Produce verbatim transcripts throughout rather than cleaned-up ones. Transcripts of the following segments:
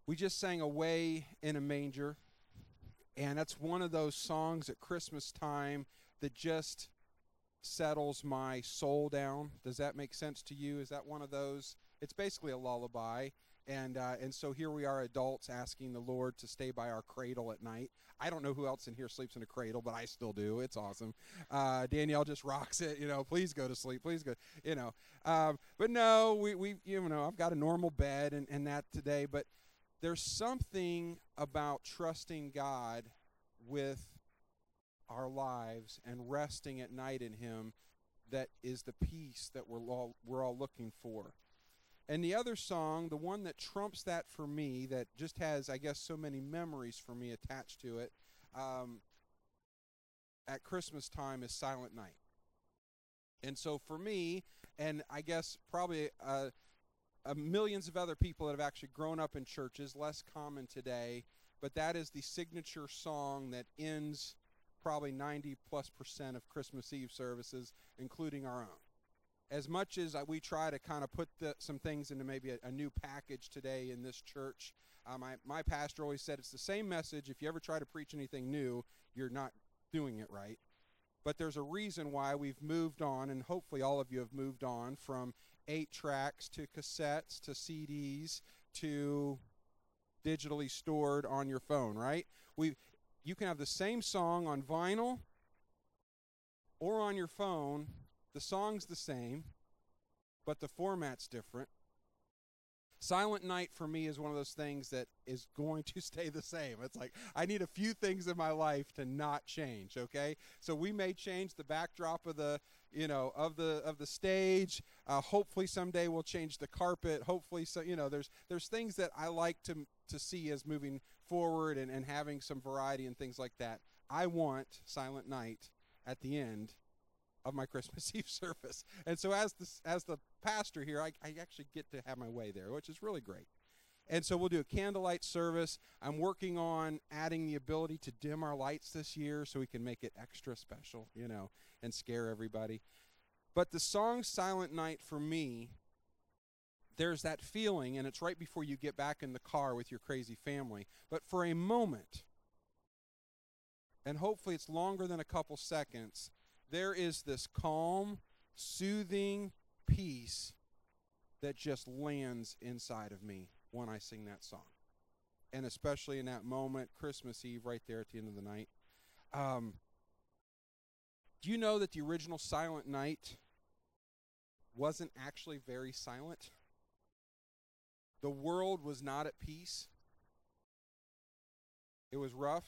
We just sang Away in a Manger, and that's one of those songs at Christmas time that just settles my soul down. Does that make sense to you? Is that one of those? It's basically a lullaby. And uh, and so here we are, adults, asking the Lord to stay by our cradle at night. I don't know who else in here sleeps in a cradle, but I still do. It's awesome. Uh, Danielle just rocks it. You know, please go to sleep. Please go. You know, um, but no, we we you know I've got a normal bed and and that today. But there's something about trusting God with our lives and resting at night in Him that is the peace that we're all we're all looking for. And the other song, the one that trumps that for me, that just has, I guess, so many memories for me attached to it, um, at Christmas time is Silent Night. And so for me, and I guess probably uh, uh, millions of other people that have actually grown up in churches, less common today, but that is the signature song that ends probably ninety plus percent of Christmas Eve services, including our own. As much as we try to kind of put the, some things into maybe a, a new package today in this church, uh, my, my pastor always said it's the same message. If you ever try to preach anything new, you're not doing it right. But there's a reason why we've moved on, and hopefully all of you have moved on from eight tracks to cassettes to C Ds to digitally stored on your phone, right? We, you can have the same song on vinyl or on your phone. The song's the same, but the format's different. Silent Night for me is one of those things that is going to stay the same. It's like I need a few things in my life to not change, okay? So we may change the backdrop of the, you know, of the of the stage. Uh, hopefully someday we'll change the carpet. Hopefully, so you know, there's there's things that I like to to see as moving forward and, and having some variety and things like that. I want Silent Night at the end of my Christmas Eve service. And so as the, as the pastor here, I, I actually get to have my way there, which is really great. And so we'll do a candlelight service. I'm working on adding the ability to dim our lights this year so we can make it extra special, you know, and scare everybody. But the song Silent Night for me, there's that feeling, and it's right before you get back in the car with your crazy family. But for a moment, and hopefully it's longer than a couple seconds, there is this calm, soothing peace that just lands inside of me when I sing that song. And especially in that moment, Christmas Eve, right there at the end of the night. Um, do you know that the original Silent Night wasn't actually very silent? The world was not at peace. It was rough.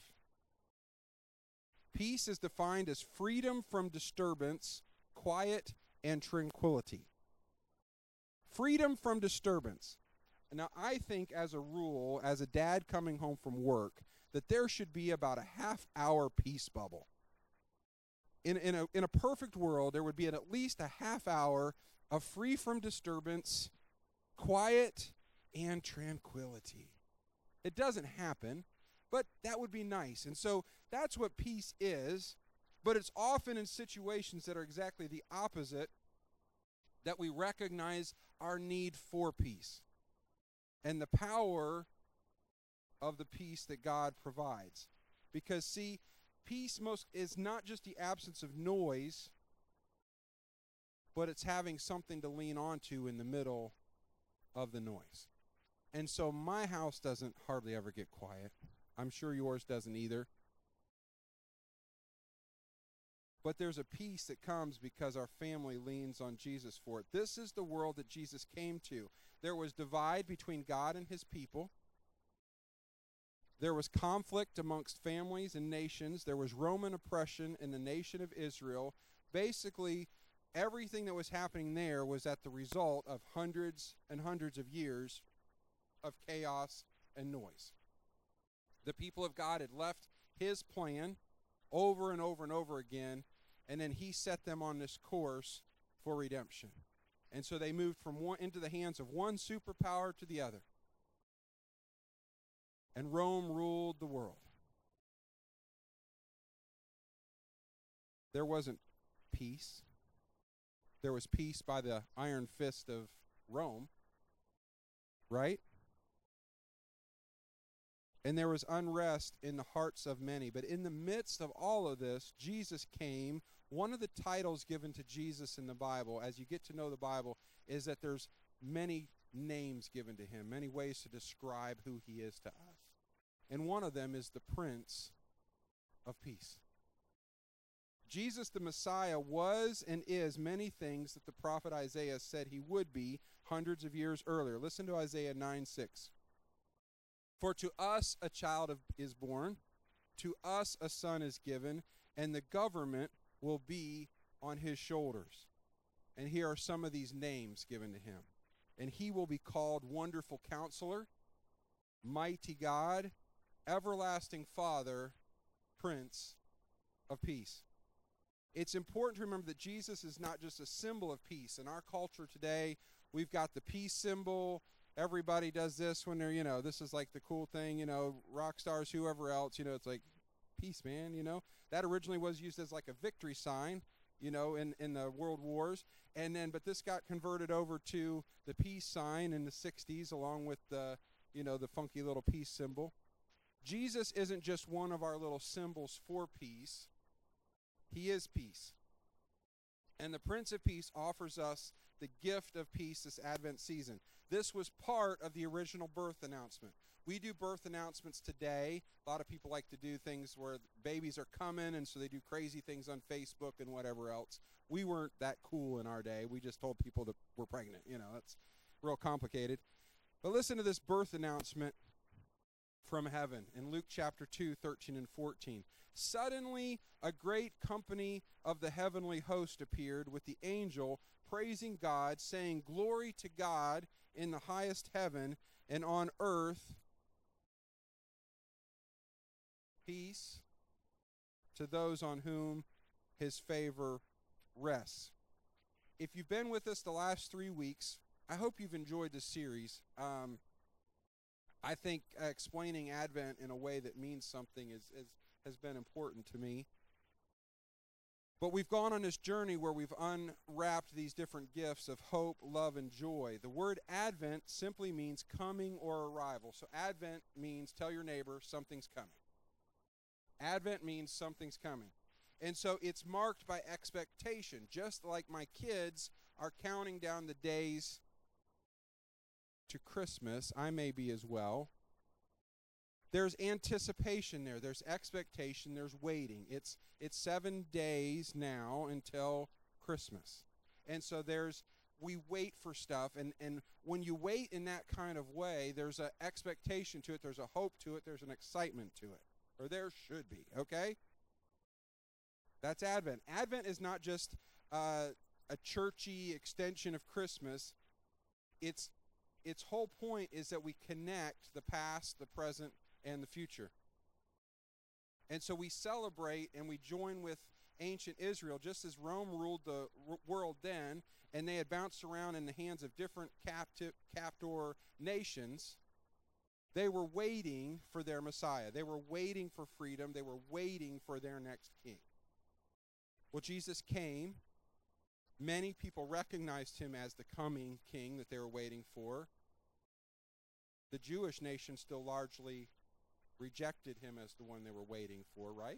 Peace is defined as freedom from disturbance, quiet, and tranquility. Freedom from disturbance. Now, I think as a rule, as a dad coming home from work, that there should be about a half-hour peace bubble. In, in, a, in a perfect world, there would be at least a half hour of free from disturbance, quiet, and tranquility. It doesn't happen, but that would be nice. And so that's what peace is, but it's often in situations that are exactly the opposite that we recognize our need for peace and the power of the peace that God provides. Because, see, peace most is not just the absence of noise, but it's having something to lean onto in the middle of the noise. And so my house doesn't hardly ever get quiet. I'm sure yours doesn't either. But there's a peace that comes because our family leans on Jesus for it. This is the world that Jesus came to. There was divide between God and his people. There was conflict amongst families and nations. There was Roman oppression in the nation of Israel. Basically, everything that was happening there was at the result of hundreds and hundreds of years of chaos and noise. The people of God had left his plan over and over and over again, and then he set them on this course for redemption. And so they moved from one into the hands of one superpower to the other. And Rome ruled the world. There wasn't peace. There was peace by the iron fist of Rome, right? and there was unrest in the hearts of many. But in the midst of all of this, Jesus came. One of the titles given to Jesus in the Bible, as you get to know the Bible, is that there's many names given to him, many ways to describe who he is to us. And one of them is the Prince of Peace. Jesus the Messiah was and is many things that the prophet Isaiah said he would be hundreds of years earlier. Listen to Isaiah nine six. For to us a child of, is born, to us a son is given, and the government will be on his shoulders. And here are some of these names given to him. And he will be called Wonderful Counselor, Mighty God, Everlasting Father, Prince of Peace. It's important to remember that Jesus is not just a symbol of peace. In our culture today, we've got the peace symbol. Everybody does this when they're, you know, this is like the cool thing, you know, rock stars, whoever else, you know, it's like, peace, man, you know. That originally was used as like a victory sign, you know, in, in the world wars. And then, but this got converted over to the peace sign in the sixties, along with the, you know, the funky little peace symbol. Jesus isn't just one of our little symbols for peace. He is peace. And the Prince of Peace offers us the gift of peace this Advent season. This was part of the original birth announcement. We do birth announcements today. A lot of people like to do things where babies are coming, and so they do crazy things on Facebook and whatever else. We weren't that cool in our day. We just told people that we're pregnant. You know, that's real complicated. But listen to this birth announcement from heaven in Luke chapter two, thirteen and fourteen. Suddenly a great company of the heavenly host appeared with the angel, praising God, saying, Glory to God in the highest heaven, and on earth peace to those on whom his favor rests. If you've been with us the last three weeks, I hope you've enjoyed this series. Um, I think uh, explaining Advent in a way that means something is, is has been important to me. But we've gone on this journey where we've unwrapped these different gifts of hope, love, and joy. The word Advent simply means coming or arrival. So Advent means tell your neighbor something's coming. Advent means something's coming. And so it's marked by expectation. Just like my kids are counting down the days to Christmas, I may be as well. There's anticipation there. There's expectation. There's waiting. It's it's seven days now until Christmas. And so there's, we wait for stuff. And, and when you wait in that kind of way, there's an expectation to it. There's a hope to it. There's an excitement to it. Or there should be, okay? That's Advent. Advent is not just uh, a churchy extension of Christmas. It's its whole point is that we connect the past, the present, and the future. And so we celebrate and we join with ancient Israel, just as Rome ruled the r- world then, and they had bounced around in the hands of different captive, captor nations. They were waiting for their Messiah. They were waiting for freedom. They were waiting for their next king. Well, Jesus came. Many people recognized him as the coming king that they were waiting for. The Jewish nation still largely rejected him as the one they were waiting for, right?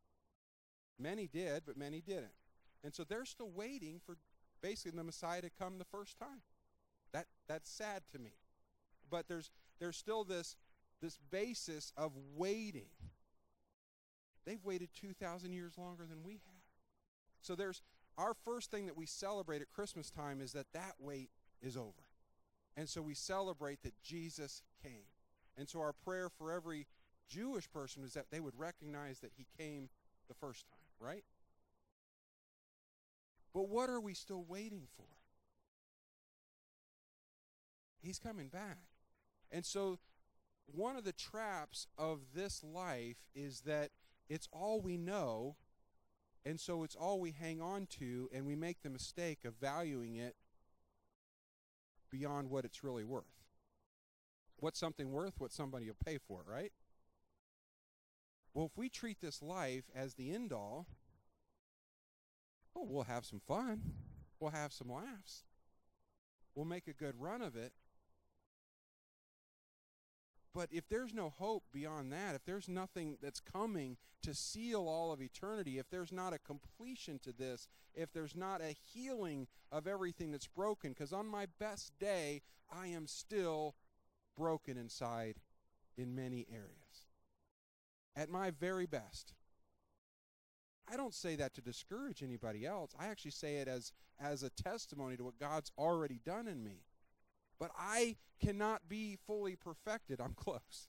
Many did, but many didn't. And so they're still waiting for basically the Messiah to come the first time. That that's sad to me. But there's there's still this this basis of waiting. They've waited two thousand years longer than we have. So there's our first thing that we celebrate at Christmas time is that that wait is over. And so we celebrate that Jesus came. And so our prayer for every Jewish person is that they would recognize that he came the first time, right? But what are we still waiting for? He's coming back. And so one of the traps of this life is that it's all we know, and so it's all we hang on to, and we make the mistake of valuing it beyond what it's really worth. What's something worth? What somebody will pay for, right? Well, if we treat this life as the end all, oh, we'll have some fun. We'll have some laughs. We'll make a good run of it. But if there's no hope beyond that, if there's nothing that's coming to seal all of eternity, if there's not a completion to this, if there's not a healing of everything that's broken, because on my best day, I am still broken inside in many areas. At my very best. I don't say that to discourage anybody else. I actually say it as, as a testimony to what God's already done in me. But I cannot be fully perfected. I'm close.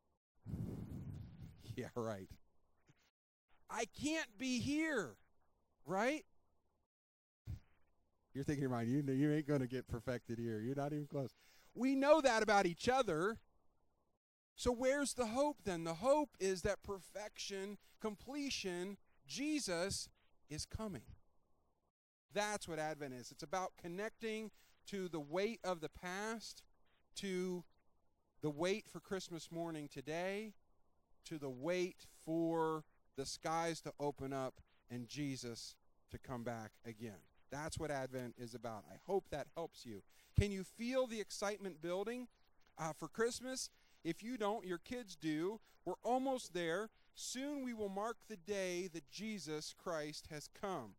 Yeah, right. I can't be here, right? You're thinking in your mind, you, you ain't going to get perfected here. You're not even close. We know that about each other. So where's the hope then? The hope is that perfection, completion, Jesus is coming. That's what Advent is. It's about connecting to the weight of the past, to the wait for Christmas morning today, to the wait for the skies to open up and Jesus to come back again. That's what Advent is about. I hope that helps you. Can you feel the excitement building uh, for Christmas? If you don't, your kids do. We're almost there. Soon we will mark the day that Jesus Christ has come.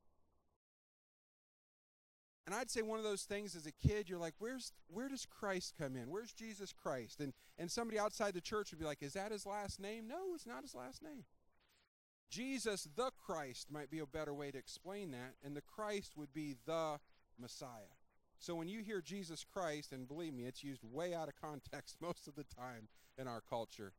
And I'd say one of those things as a kid, you're like, where's where does Christ come in? Where's Jesus Christ? And and somebody outside the church would be like, is that his last name? No, it's not his last name. Jesus the Christ might be a better way to explain that, and the Christ would be the Messiah. So when you hear Jesus Christ, and believe me, it's used way out of context most of the time in our culture.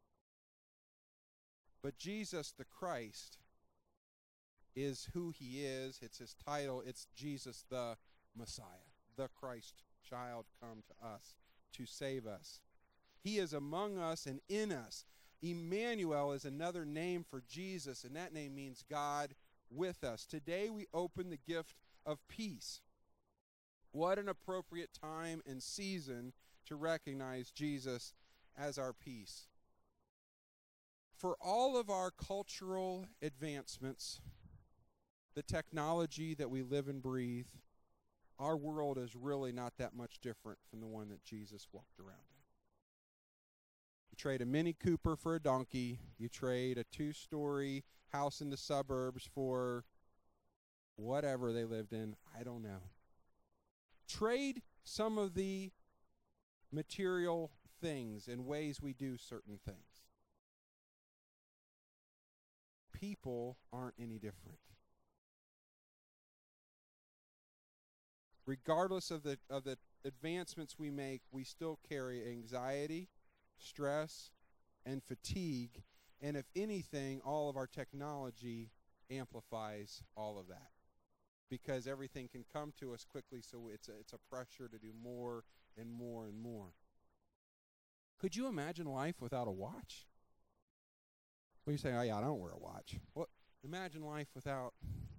But Jesus the Christ is who he is. It's his title. It's Jesus the Messiah, the Christ child come to us to save us. He is among us and in us. Emmanuel is another name for Jesus, and that name means God with us. Today we open the gift of peace. What an appropriate time and season to recognize Jesus as our peace. For all of our cultural advancements, the technology that we live and breathe, our world is really not that much different from the one that Jesus walked around in. You trade a Mini Cooper for a donkey. You trade a two-story house in the suburbs for whatever they lived in. I don't know. Trade some of the material things and ways we do certain things. People aren't any different. Regardless of the of the advancements we make, we still carry anxiety, stress, and fatigue. And if anything, all of our technology amplifies all of that. Because everything can come to us quickly, so it's a, it's a pressure to do more and more and more. Could you imagine life without a watch? Well, you say, oh yeah, I don't wear a watch. Well, imagine life without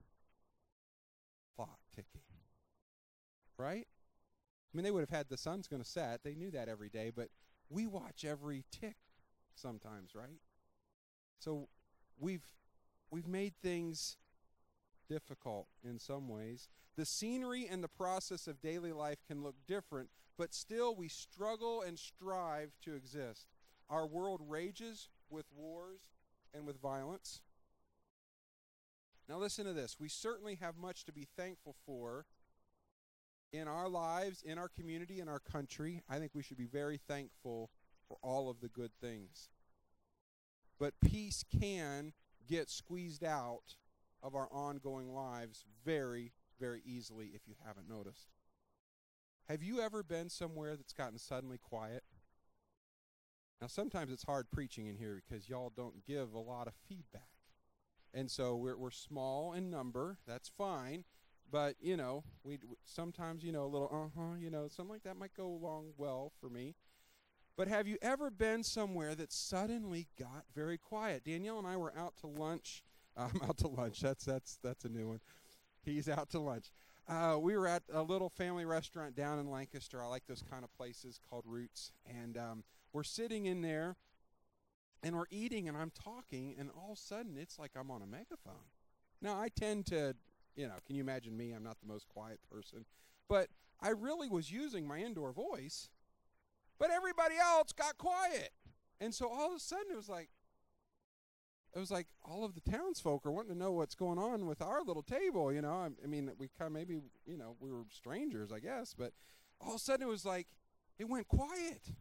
clock ticking. Right? I mean, they would have had the sun's going to set. They knew that every day, but we watch every tick sometimes, right? So we've we've made things difficult in some ways. The scenery and the process of daily life can look different, but still we struggle and strive to exist. Our world rages with wars and with violence. Now listen to this. We certainly have much to be thankful for in our lives, in our community, in our country. I think we should be very thankful for all of the good things. But peace can get squeezed out of our ongoing lives very, very easily if you haven't noticed. Have you ever been somewhere that's gotten suddenly quiet? Now, sometimes it's hard preaching in here because y'all don't give a lot of feedback. And so we're we're small in number. That's fine. But, you know, we sometimes, you know, a little uh-huh, you know, something like that might go along well for me. But have you ever been somewhere that suddenly got very quiet? Danielle and I were out to lunch. I'm out to lunch. That's that's that's a new one. He's out to lunch. Uh, we were at a little family restaurant down in Lancaster. I like those kind of places called Roots. And um, we're sitting in there, and we're eating, and I'm talking, and all of a sudden, it's like I'm on a megaphone. Now, I tend to, you know, can you imagine me? I'm not the most quiet person. But I really was using my indoor voice, But everybody else got quiet. And so all of a sudden it was like, it was like all of the townsfolk are wanting to know what's going on with our little table, you know. I, I mean, we kind of maybe, you know, we were strangers, I guess. But all of a sudden it was like, it went quiet.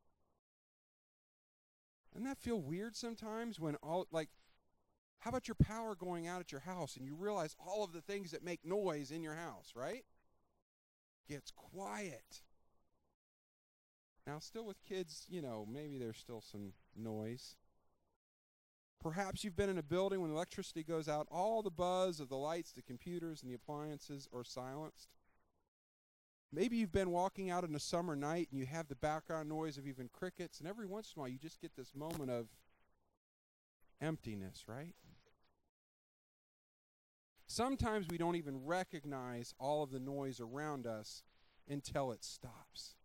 Doesn't that feel weird sometimes when all, like, how about your power going out at your house and you realize all of the things that make noise in your house, right? Gets quiet. Now, still with kids, you know, maybe there's still some noise. Perhaps you've been in a building when electricity goes out, all the buzz of the lights, the computers, and the appliances are silenced. Maybe you've been walking out on a summer night and you have the background noise of even crickets, and every once in a while you just get this moment of emptiness, right? Sometimes we don't even recognize all of the noise around us until it stops.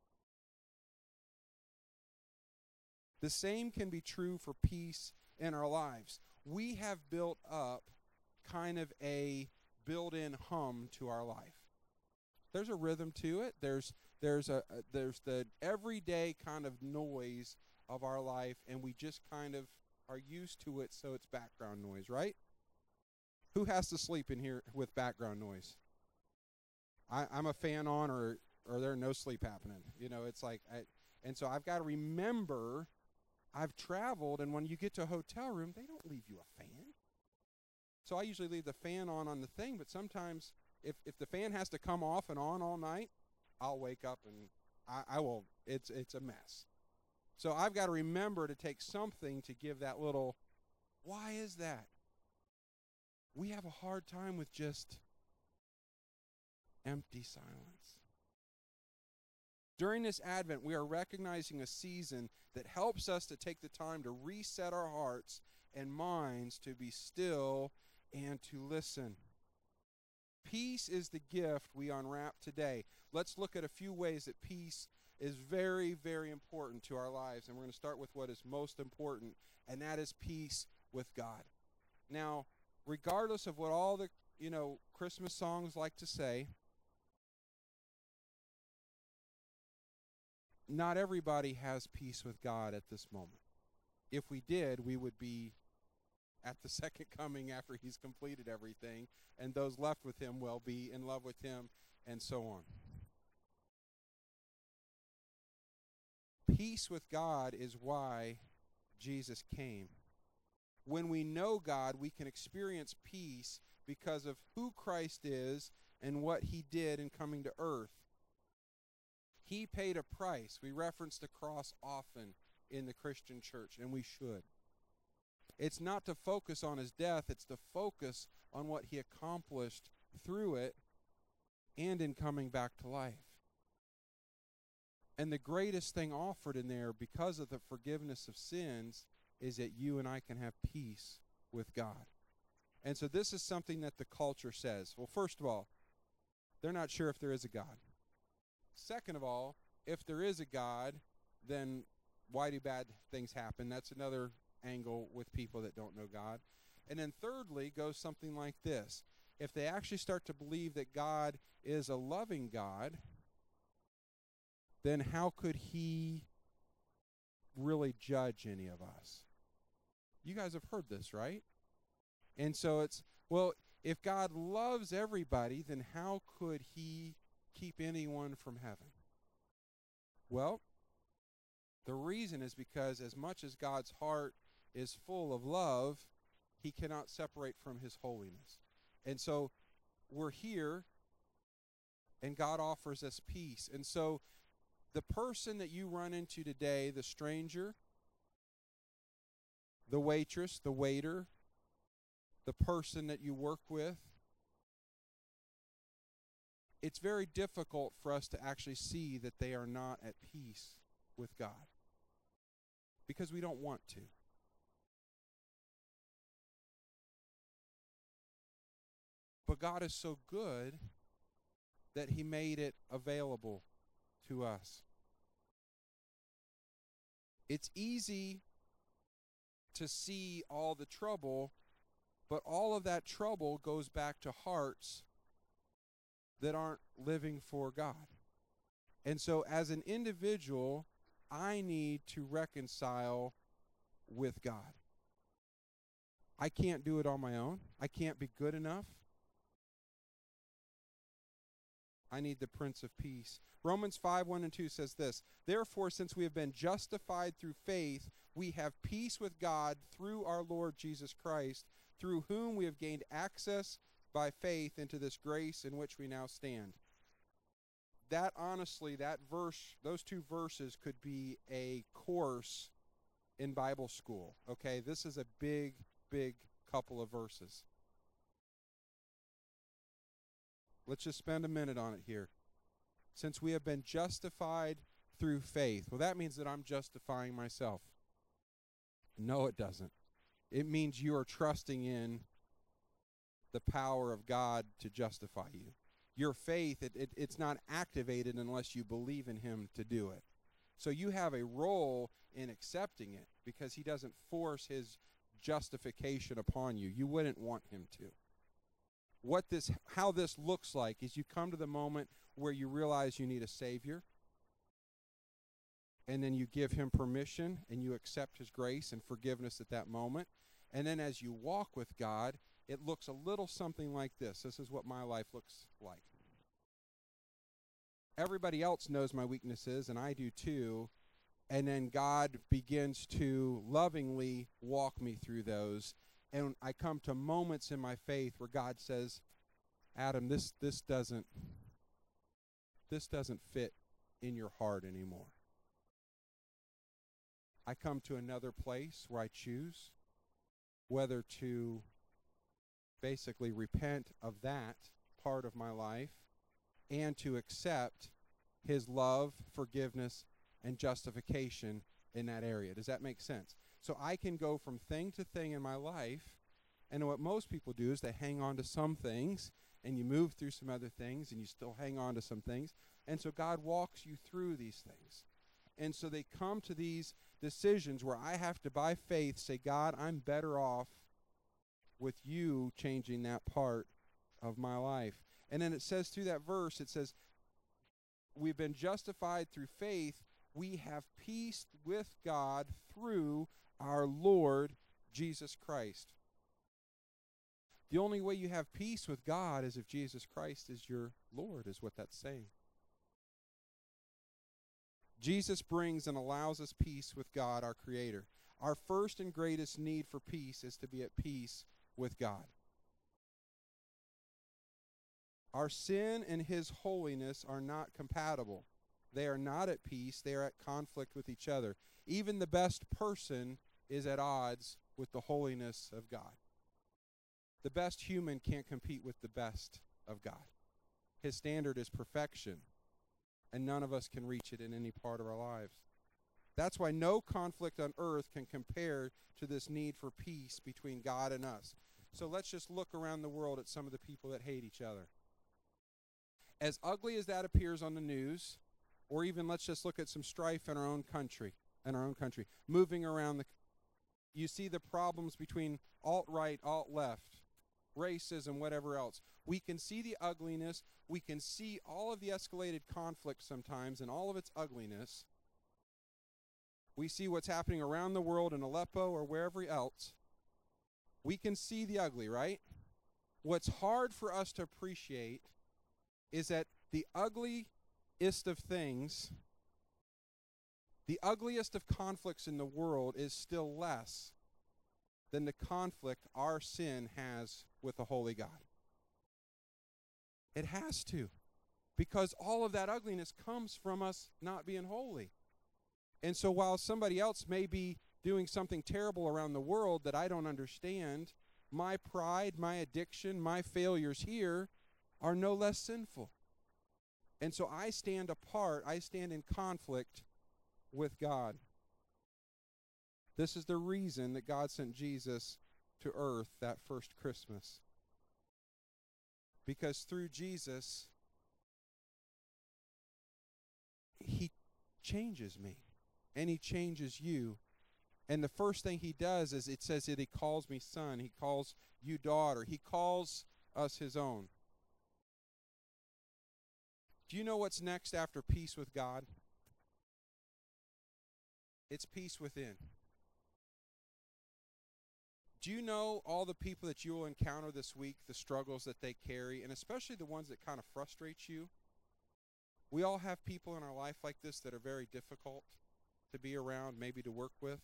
The same can be true for peace in our lives. We have built up kind of a built-in hum to our life. There's a rhythm to it. There's there's a, a there's the everyday kind of noise of our life, and we just kind of are used to it, so it's background noise, right? Who has to sleep in here with background noise? I, I'm a fan on, or or there no sleep happening. You know, it's like, I, and so I've got to remember. I've traveled, and when you get to a hotel room, they don't leave you a fan. So I usually leave the fan on on the thing, but sometimes if, if the fan has to come off and on all night, I'll wake up and I, I will, it's it's a mess. So I've got to remember to take something to give that little, why is that? We have a hard time with just empty silence. During this Advent, we are recognizing a season that helps us to take the time to reset our hearts and minds to be still and to listen. Peace is the gift we unwrap today. Let's look at a few ways that peace is very, very important to our lives. And we're going to start with what is most important, and that is peace with God. Now, regardless of what all the, you know, Christmas songs like to say, not everybody has peace with God at this moment. If we did, we would be at the second coming after he's completed everything, and those left with him will be in love with him, and so on. Peace with God is why Jesus came. When we know God, we can experience peace because of who Christ is and what he did in coming to earth. He paid a price. We reference the cross often in the Christian church, and we should. It's not to focus on his death, it's to focus on what he accomplished through it and in coming back to life. And the greatest thing offered in there, because of the forgiveness of sins, is that you and I can have peace with God. And so this is something that the culture says. Well, first of all, they're not sure if there is a God. Second of all, if there is a God, then why do bad things happen? That's another angle with people that don't know God. And then thirdly goes something like this. If they actually start to believe that God is a loving God, then how could he really judge any of us? You guys have heard this, right? And so it's, well, if God loves everybody, then how could he keep anyone from heaven? Well, the reason is because as much as God's heart is full of love, he cannot separate from his holiness. And so we're here, and God offers us peace. And so the person that you run into today, the stranger, the waitress, the waiter, the person that you work with, it's very difficult for us to actually see that they are not at peace with God because we don't want to. But God is so good that he made it available to us. It's easy to see all the trouble, but all of that trouble goes back to hearts that aren't living for God. And so as an individual, I need to reconcile with God. I can't do it on my own. I can't be good enough. I need the Prince of Peace. Romans five, one and two says this, therefore, since we have been justified through faith, we have peace with God through our Lord Jesus Christ, through whom we have gained access by faith into this grace in which we now stand. That, honestly, that verse, those two verses could be a course in Bible school, okay? This is a big, big couple of verses. Let's just spend a minute on it here. Since we have been justified through faith. Well, that means that I'm justifying myself. No, it doesn't. It means you are trusting in the power of God to justify you. Your faith, it, it, it's not activated unless you believe in him to do it. So you have a role in accepting it because he doesn't force his justification upon you. You wouldn't want him to. What this, how this looks like is you come to the moment where you realize you need a Savior, and then you give him permission and you accept his grace and forgiveness at that moment. And then as you walk with God, it looks a little something like this. This is what my life looks like. Everybody else knows my weaknesses, and I do too. And then God begins to lovingly walk me through those. And I come to moments in my faith where God says, Adam, this this doesn't this doesn't fit in your heart anymore. I come to another place where I choose whether to basically repent of that part of my life and to accept his love, forgiveness, and justification in that area. Does that make sense? So I can go from thing to thing in my life, and what most people do is they hang on to some things, and you move through some other things, and you still hang on to some things. And so God walks you through these things. And so they come to these decisions where I have to, by faith, say, God, I'm better off with you changing that part of my life. And then it says through that verse, it says, we've been justified through faith. We have peace with God through our Lord Jesus Christ. The only way you have peace with God is if Jesus Christ is your Lord, is what that's saying. Jesus brings and allows us peace with God, our Creator. Our first and greatest need for peace is to be at peace with God. Our sin and his holiness are not compatible. They are not at peace. They are at conflict with each other. Even the best person is at odds with the holiness of God. The best human can't compete with the best of God. His standard is perfection, and none of us can reach it in any part of our lives. That's why no conflict on earth can compare to this need for peace between God and us. So let's just look around the world at some of the people that hate each other. As ugly as that appears on the news, or even let's just look at some strife in our own country, in our own country, moving around the, you see the problems between alt-right, alt-left, racism, whatever else. We can see the ugliness. We can see all of the escalated conflict sometimes and all of its ugliness. We see what's happening around the world in Aleppo or wherever else. We can see the ugly, right? What's hard for us to appreciate is that the ugliest of things, the ugliest of conflicts in the world is still less than the conflict our sin has with the holy God. It has to, because all of that ugliness comes from us not being holy. And so while somebody else may be doing something terrible around the world that I don't understand, my pride, my addiction, my failures here are no less sinful. And so I stand apart, I stand in conflict with God. This is the reason that God sent Jesus to earth that first Christmas. Because through Jesus, he changes me. And he changes you. And the first thing he does is it says that he calls me son. He calls you daughter. He calls us his own. Do you know what's next after peace with God? It's peace within. Do you know all the people that you will encounter this week, the struggles that they carry, and especially the ones that kind of frustrate you? We all have people in our life like this that are very difficult to be around, maybe to work with.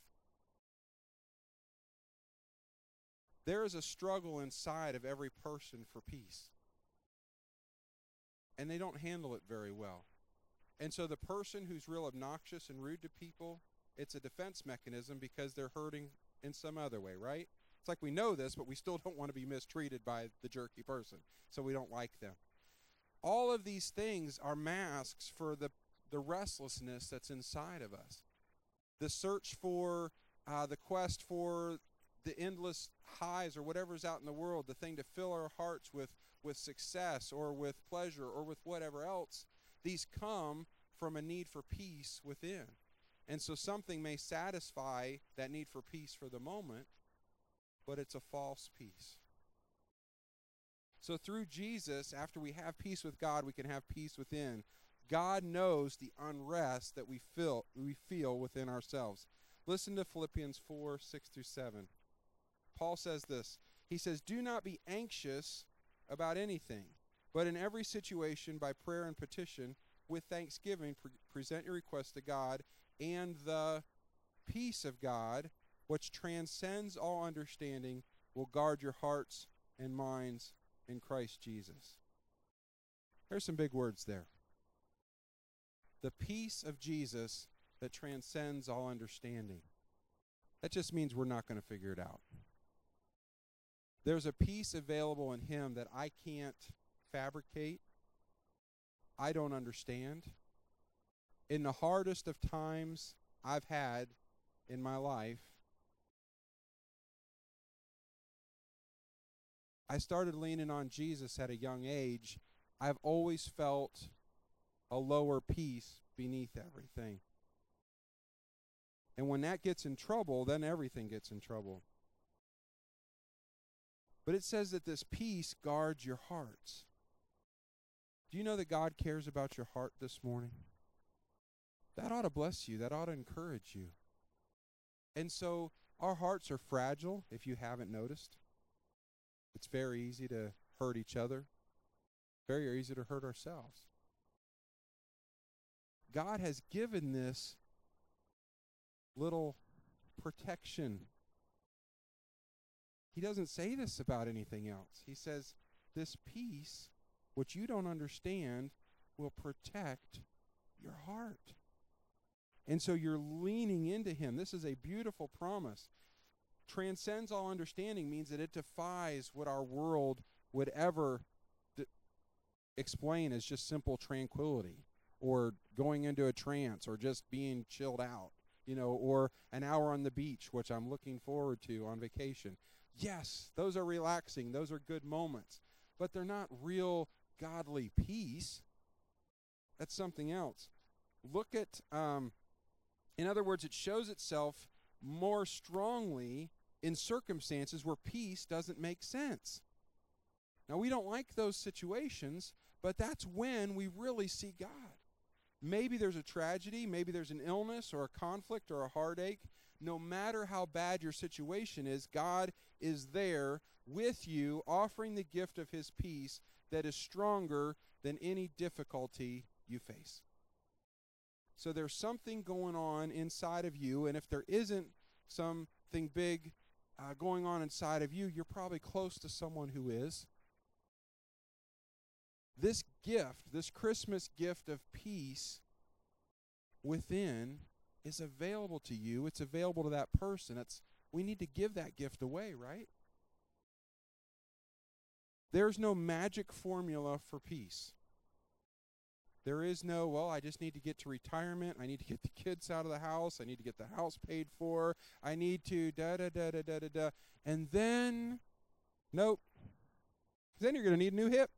There is a struggle inside of every person for peace. And they don't handle it very well. And so the person who's real obnoxious and rude to people, it's a defense mechanism because they're hurting in some other way, right? It's like we know this, but we still don't want to be mistreated by the jerky person, so we don't like them. All of these things are masks for the, the restlessness that's inside of us. The search for, uh, the quest for the endless highs or whatever's out in the world, the thing to fill our hearts with, with success or with pleasure or with whatever else, these come from a need for peace within. And so something may satisfy that need for peace for the moment, but it's a false peace. So through Jesus, after we have peace with God, we can have peace within. God knows the unrest that we feel, we feel within ourselves. Listen to Philippians four, six through seven. Paul says this. He says, "Do not be anxious about anything, but in every situation, by prayer and petition, with thanksgiving, pre- present your requests to God, and the peace of God, which transcends all understanding, will guard your hearts and minds in Christ Jesus." There's some big words there. The peace of Jesus that transcends all understanding. That just means we're not going to figure it out. There's a peace available in Him that I can't fabricate. I don't understand. In the hardest of times I've had in my life, I started leaning on Jesus at a young age. I've always felt a lower peace beneath everything. And when that gets in trouble, then everything gets in trouble. But it says that this peace guards your hearts. Do you know that God cares about your heart this morning? That ought to bless you. That ought to encourage you. And so our hearts are fragile, if you haven't noticed. It's very easy to hurt each other. Very easy to hurt ourselves. God has given this little protection. He doesn't say this about anything else. He says, this peace, which you don't understand, will protect your heart. And so you're leaning into Him. This is a beautiful promise. Transcends all understanding means that it defies what our world would ever d- explain as just simple tranquility or going into a trance or just being chilled out, you know, or an hour on the beach, which I'm looking forward to on vacation. Yes, those are relaxing. Those are good moments. But they're not real godly peace. That's something else. Look at, um, in other words, it shows itself more strongly in circumstances where peace doesn't make sense. Now, we don't like those situations, but that's when we really see God. Maybe there's a tragedy, maybe there's an illness or a conflict or a heartache. No matter how bad your situation is, God is there with you, offering the gift of His peace that is stronger than any difficulty you face. So there's something going on inside of you, and if there isn't something big uh, going on inside of you, you're probably close to someone who is. This gift, this Christmas gift of peace within is available to you. It's available to that person. It's, we need to give that gift away, right? There's no magic formula for peace. There is no, well, I just need to get to retirement. I need to get the kids out of the house. I need to get the house paid for. I need to da da da da da da da. And then, nope. Then you're going to need a new hip.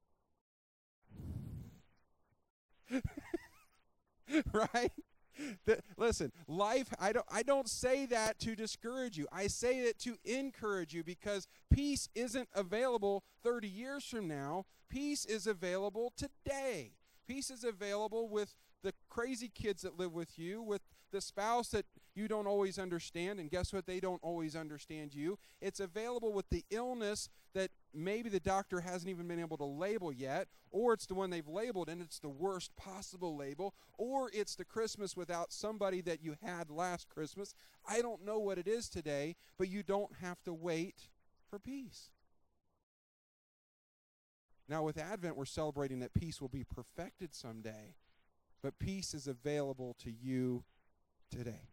Right? The, listen, life, I don't I don't say that to discourage you. I say it to encourage you, because peace isn't available thirty years from now. Peace is available today. Peace is available with the crazy kids that live with you, with the spouse that you don't always understand, and guess what? They don't always understand you. It's available with the illness that maybe the doctor hasn't even been able to label yet, or it's the one they've labeled and it's the worst possible label, or it's the Christmas without somebody that you had last Christmas. I don't know what it is today, but you don't have to wait for peace. Now, with Advent, we're celebrating that peace will be perfected someday, but peace is available to you today.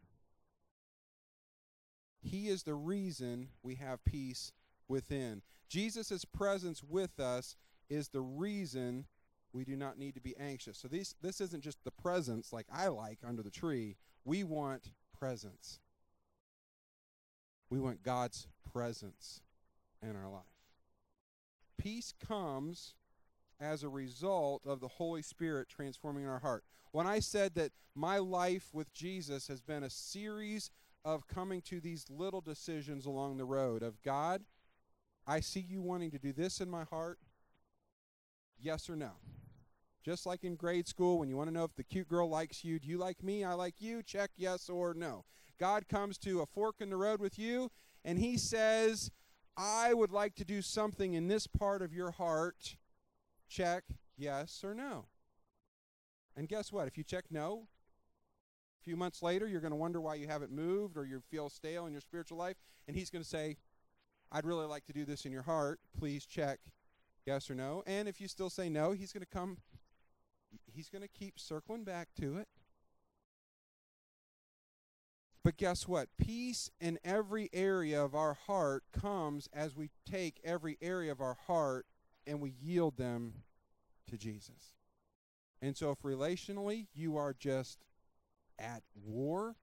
He is the reason we have peace within. Jesus' presence with us is the reason we do not need to be anxious. So these, this isn't just the presence like I like under the tree. We want presence. We want God's presence in our life. Peace comes as a result of the Holy Spirit transforming our heart. When I said that my life with Jesus has been a series of coming to these little decisions along the road of, God, I see you wanting to do this in my heart, yes or no? Just like in grade school when you want to know if the cute girl likes you, do you like me, I like you, check yes or no. God comes to a fork in the road with you, and he says, I would like to do something in this part of your heart, check yes or no. And guess what? If you check no, a few months later, you're going to wonder why you haven't moved or you feel stale in your spiritual life, and he's going to say, I'd really like to do this in your heart. Please check yes or no. And if you still say no, he's going to come, he's going to keep circling back to it. But guess what? Peace in every area of our heart comes as we take every area of our heart and we yield them to Jesus. And so if relationally you are just at war,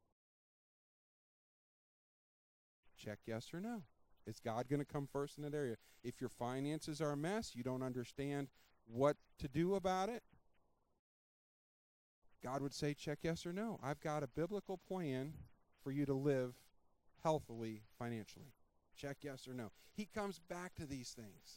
check yes or no. Is God going to come first in that area? If your finances are a mess, you don't understand what to do about it, God would say, check yes or no. I've got a biblical plan for you to live healthily financially. Check yes or no. He comes back to these things.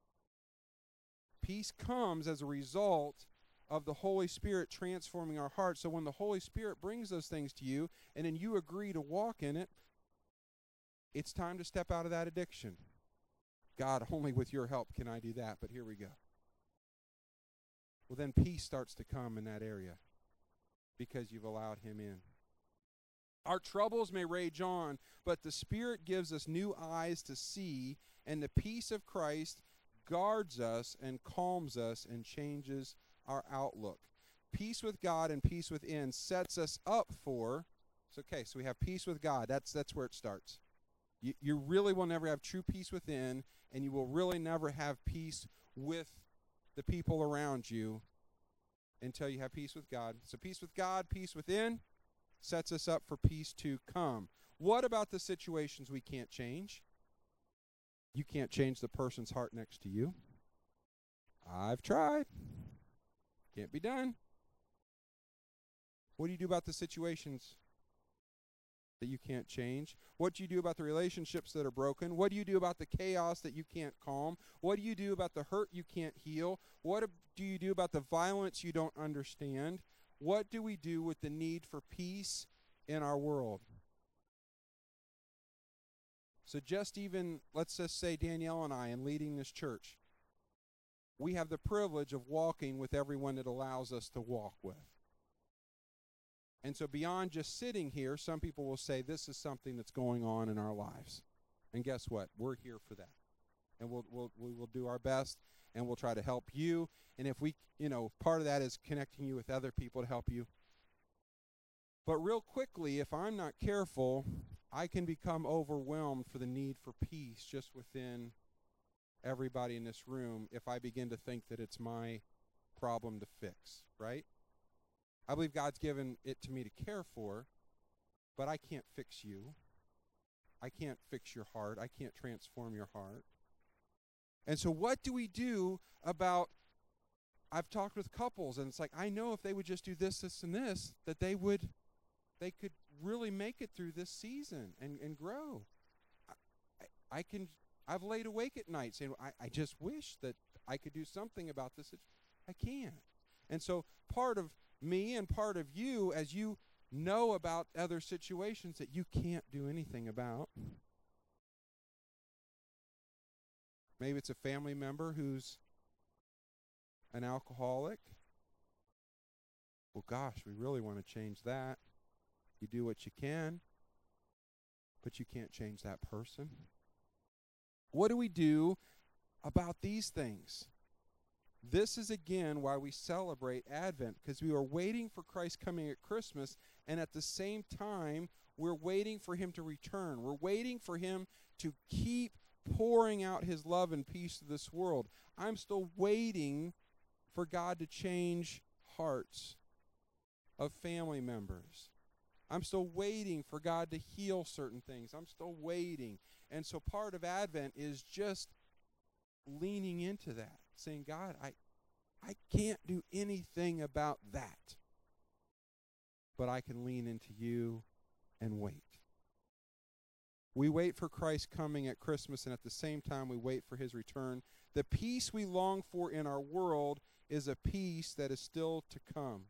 Peace comes as a result of the Holy Spirit transforming our hearts. So when the Holy Spirit brings those things to you, and then you agree to walk in it, it's time to step out of that addiction. God, only with your help can I do that, but here we go. Well, then peace starts to come in that area because you've allowed him in. Our troubles may rage on, but the Spirit gives us new eyes to see, and the peace of Christ guards us and calms us and changes our outlook. Peace with God and peace within sets us up for, so okay, so we have peace with God. That's that's where it starts. You, you really will never have true peace within, and you will really never have peace with the people around you until you have peace with God. So peace with God, peace within, sets us up for peace to come. What about the situations we can't change? You can't change the person's heart next to you. I've tried. Can't be done. What do you do about the situations that you can't change? What do you do about the relationships that are broken? What do you do about the chaos that you can't calm? What do you do about the hurt you can't heal? What do you do about the violence you don't understand? What do we do with the need for peace in our world? So just even, let's just say Danielle and I, in leading this church, we have the privilege of walking with everyone that allows us to walk with. And so beyond just sitting here, some people will say this is something that's going on in our lives. And guess what? We're here for that. And we'll, we'll, we will do our best, and we'll try to help you. And if we, you know, part of that is connecting you with other people to help you. But real quickly, if I'm not careful, I can become overwhelmed for the need for peace just within everybody in this room if I begin to think that it's my problem to fix, right? I believe God's given it to me to care for, but I can't fix you. I can't fix your heart. I can't transform your heart. And so what do we do about, I've talked with couples, and it's like, I know if they would just do this, this, and this, that they would, they could really make it through this season and, and grow. I, I, I can, I've laid awake at night saying, I, I just wish that I could do something about this. I can't. And so part of me and part of you as you know about other situations that you can't do anything about. Maybe it's a family member who's an alcoholic. Well, gosh, we really want to change that. You do what you can, but you can't change that person. What do we do about these things? This is, again, why we celebrate Advent, because we are waiting for Christ coming at Christmas, and at the same time, we're waiting for him to return. We're waiting for him to keep pouring out his love and peace to this world. I'm still waiting for God to change hearts of family members. I'm still waiting for God to heal certain things. I'm still waiting. And so part of Advent is just leaning into that, saying, God, I, I can't do anything about that, but I can lean into you and wait. We wait for Christ coming at Christmas, and at the same time we wait for his return. The peace we long for in our world is a peace that is still to come.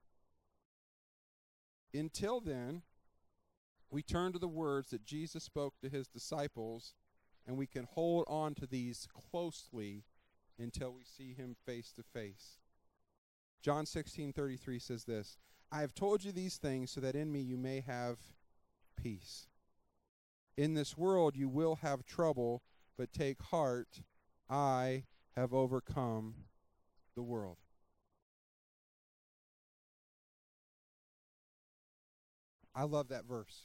Until then, we turn to the words that Jesus spoke to his disciples, and we can hold on to these closely until we see him face to face. John sixteen thirty-three says this, I have told you these things so that in me you may have peace. In this world you will have trouble, but take heart, I have overcome the world. I love that verse.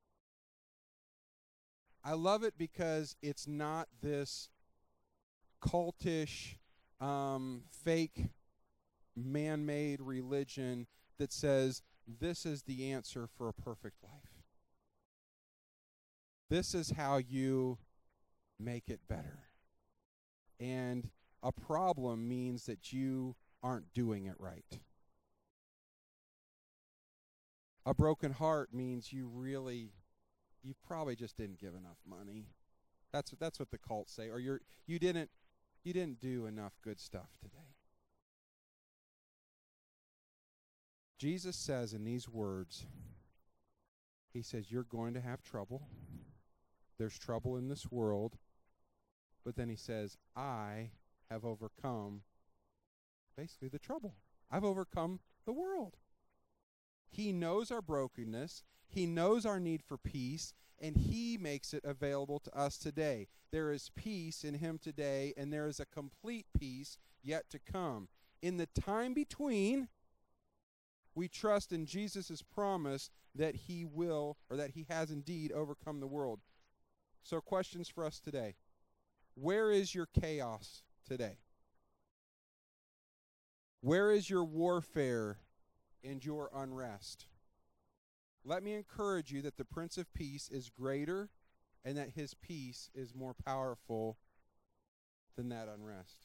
I love it because it's not this cultish, um, fake, man-made religion that says this is the answer for a perfect life. This is how you make it better. And a problem means that you aren't doing it right. A broken heart means you really, you probably just didn't give enough money. That's that's what the cults say. Or you're you didn't you didn't do enough good stuff today. Jesus says in these words, he says, you're going to have trouble. There's trouble in this world. But then he says, I have overcome basically the trouble. I've overcome the world. He knows our brokenness. He knows our need for peace, and he makes it available to us today. There is peace in him today, and there is a complete peace yet to come. In the time between, we trust in Jesus' promise that he will, or that he has indeed overcome the world. So questions for us today. Where is your chaos today? Where is your warfare and your unrest? Let me encourage you that the Prince of Peace is greater and that his peace is more powerful than that unrest.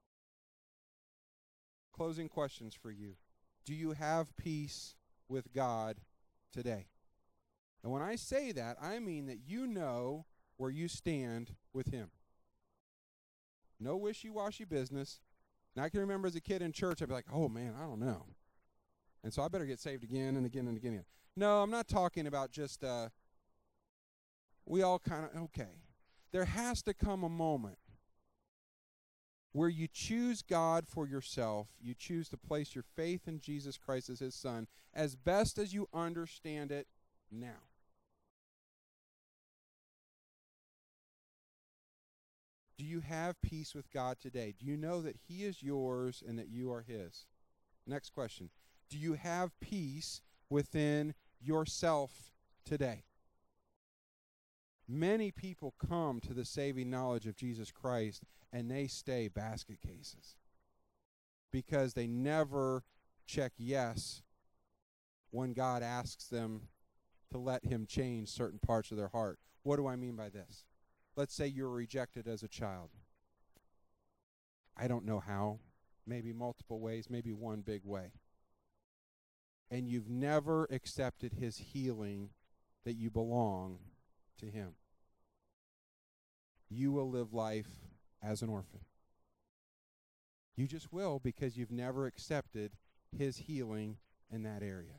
Closing questions for you. Do you have peace with God today? And when I say that, I mean that you know where you stand with him. No wishy-washy business. Now, I can remember as a kid in church, I'd be like, oh, man, I don't know. And so I better get saved again and again and again. And again. No, I'm not talking about just, uh, we all kind of, okay. There has to come a moment where you choose God for yourself. You choose to place your faith in Jesus Christ as his son as best as you understand it now. Do you have peace with God today? Do you know that he is yours and that you are his? Next question. Do you have peace within yourself today? Many people come to the saving knowledge of Jesus Christ and they stay basket cases because they never check yes when God asks them to let him change certain parts of their heart. What do I mean by this? Let's say you were rejected as a child. I don't know how. Maybe multiple ways, maybe one big way. And you've never accepted his healing that you belong to him. You will live life as an orphan. You just will because you've never accepted his healing in that area.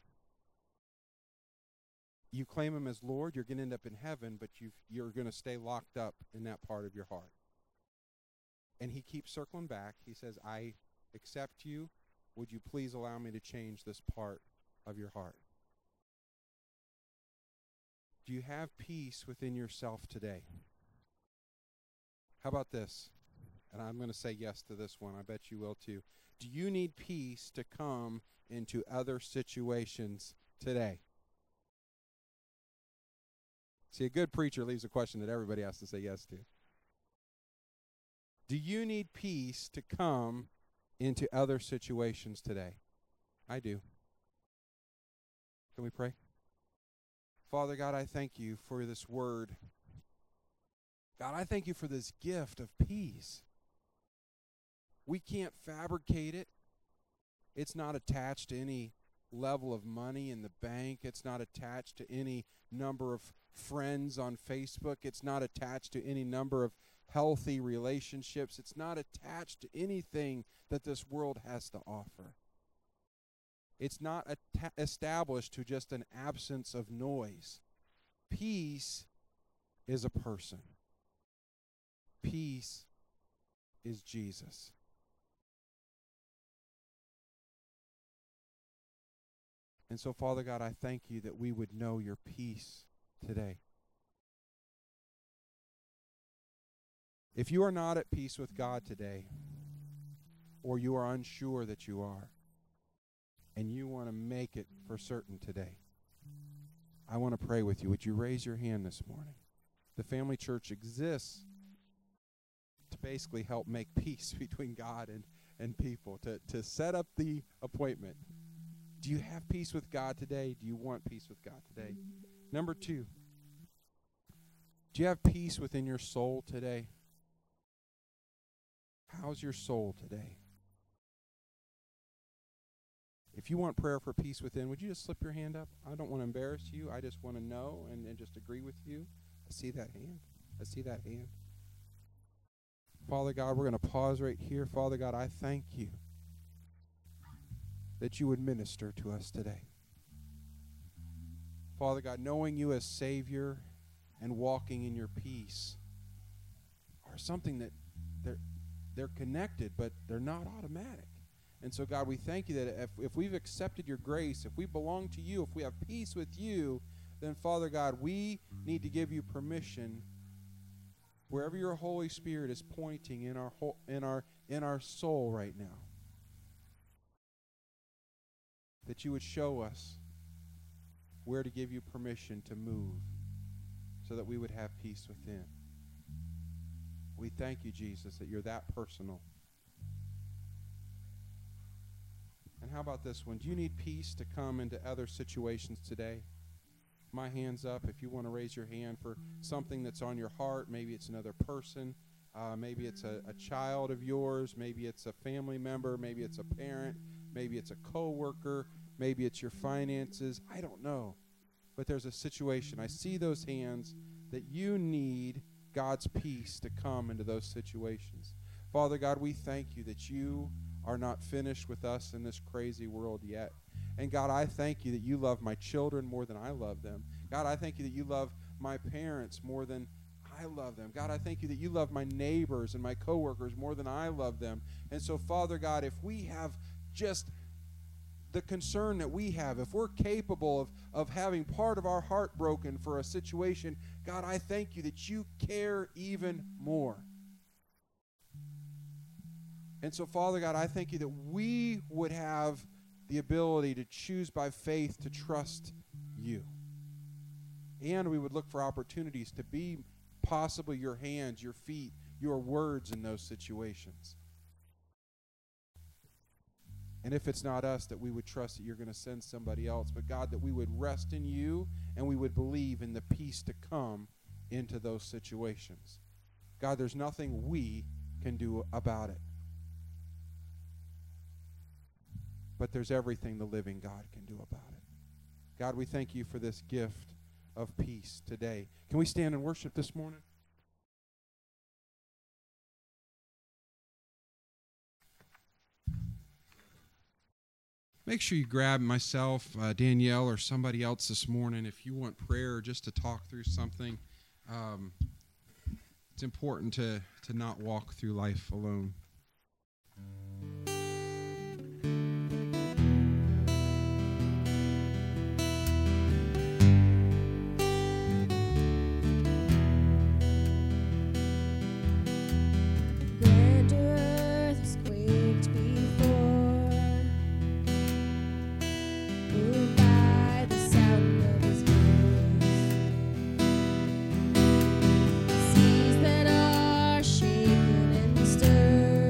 You claim him as Lord, you're going to end up in heaven, but you've, you're going to stay locked up in that part of your heart. And he keeps circling back. He says, I accept you. Would you please allow me to change this part of your heart? Do you have peace within yourself today? How about this? And I'm going to say yes to this one. I bet you will too. Do you need peace to come into other situations today? See, a good preacher leaves a question that everybody has to say yes to. Do you need peace to come into other situations today? I do. Can we pray? Father God, I thank you for this word. God, I thank you for this gift of peace. We can't fabricate it. It's not attached to any level of money in the bank. It's not attached to any number of friends on Facebook. It's not attached to any number of healthy relationships. It's not attached to anything that this world has to offer. It's not atta- established to just an absence of noise. Peace is a person. Peace is Jesus. And so, Father God, I thank you that we would know your peace today. If you are not at peace with God today, or you are unsure that you are, and you want to make it for certain today, I want to pray with you. Would you raise your hand this morning? The Family Church exists to basically help make peace between God and, and people, to, to set up the appointment. Do you have peace with God today? Do you want peace with God today? Number two, do you have peace within your soul today? How's your soul today? If you want prayer for peace within, would you just slip your hand up? I don't want to embarrass you. I just want to know and, and just agree with you. I see that hand. I see that hand. Father God, we're going to pause right here. Father God, I thank you that you would minister to us today. Father God, knowing you as Savior and walking in your peace are something that they're, they're connected, but they're not automatic. And so, God, we thank you that if, if we've accepted your grace, if we belong to you, if we have peace with you, then, Father God, we need to give you permission wherever your Holy Spirit is pointing in our whole, in our in our soul right now, that you would show us where to give you permission to move so that we would have peace within. We thank you, Jesus, that you're that personal. And how about this one? Do you need peace to come into other situations today? My hand's up. If you want to raise your hand for something that's on your heart, maybe it's another person, uh, maybe it's a, a child of yours, maybe it's a family member, maybe it's a parent, maybe it's a coworker, maybe it's your finances. I don't know. But there's a situation. I see those hands that you need God's peace to come into those situations. Father God, we thank you that you are not finished with us in this crazy world yet. And God, I thank you that you love my children more than I love them. God, I thank you that you love my parents more than I love them. God, I thank you that you love my neighbors and my coworkers more than I love them. And so, Father God, if we have just the concern that we have, if we're capable of, of having part of our heart broken for a situation, God, I thank you that you care even more. And so, Father God, I thank you that we would have the ability to choose by faith to trust you. And we would look for opportunities to be possibly your hands, your feet, your words in those situations. And if it's not us, that we would trust that you're going to send somebody else. But God, that we would rest in you and we would believe in the peace to come into those situations. God, there's nothing we can do about it. But there's everything the living God can do about it. God, we thank you for this gift of peace today. Can we stand and worship this morning? make sure you grab myself, uh, Danielle, or somebody else this morning if you want prayer or just to talk through something. Um, it's important to, to not walk through life alone. Seas that are shaken and stirred.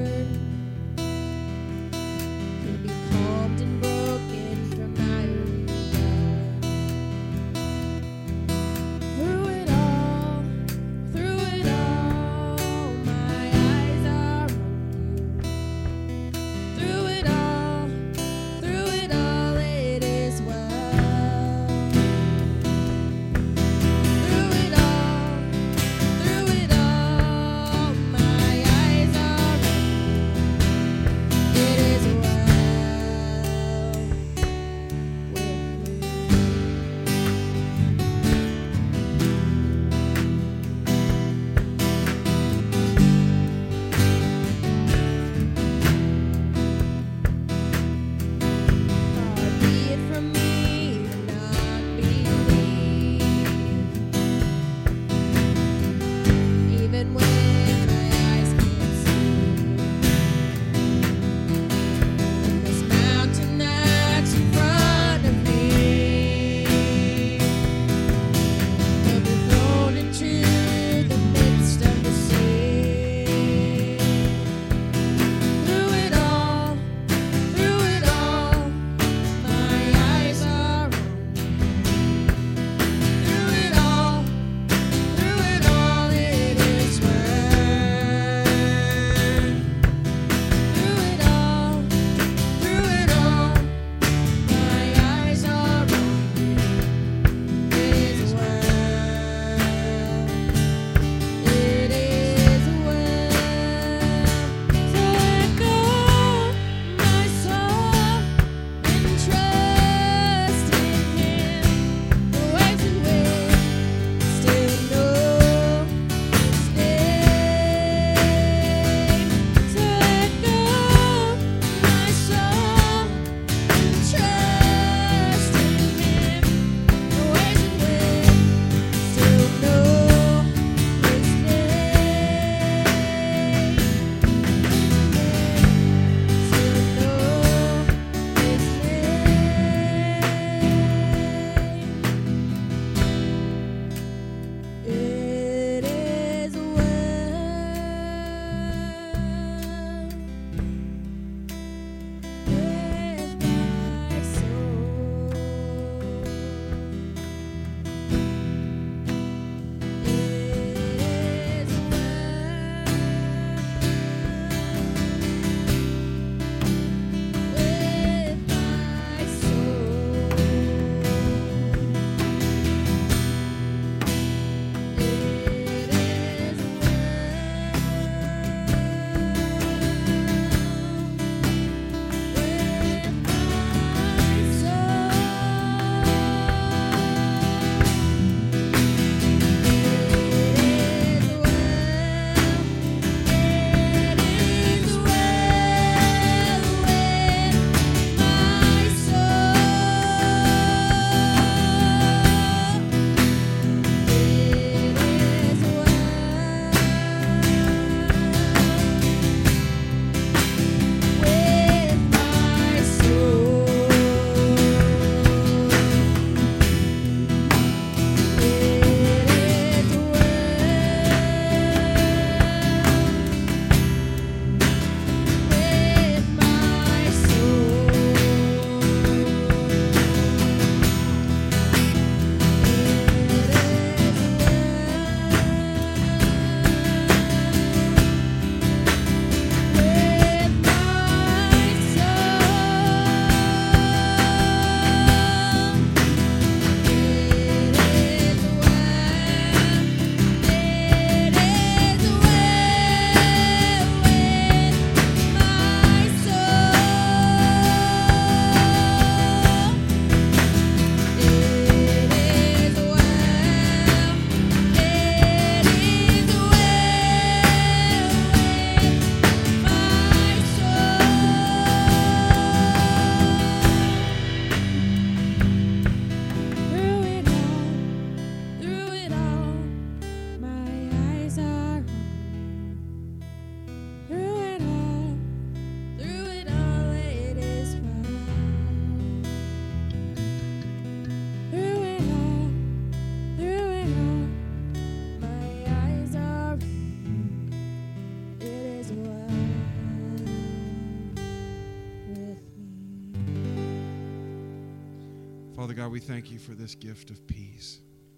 we thank you for this gift of peace.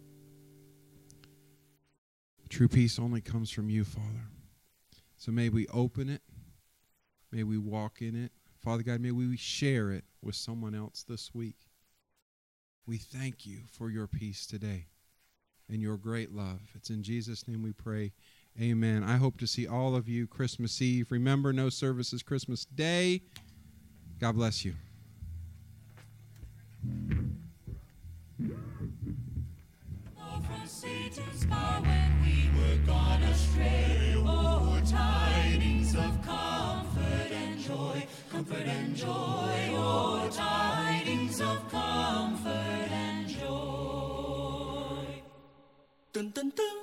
True peace only comes from you, Father. So may we open it. May we walk in it. Father God, may we share it with someone else this week. We thank you for your peace today and your great love. It's in Jesus' name we pray. Amen. I hope to see all of you Christmas Eve. Remember, no service is Christmas Day. God bless you. From Satan's power when we were gone astray. Oh, tidings of comfort and joy, comfort and joy. Oh, tidings of comfort and joy. Dun, dun, dun.